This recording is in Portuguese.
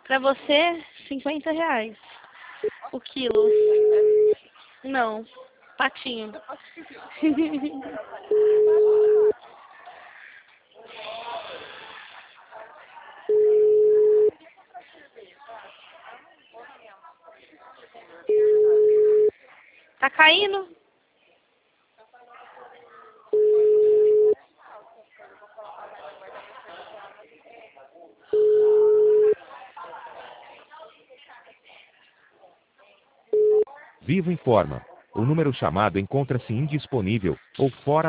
Pra você, R$ 50 o quilo. Não, patinho. Tá caindo? Vivo informa. O número chamado encontra-se indisponível ou fora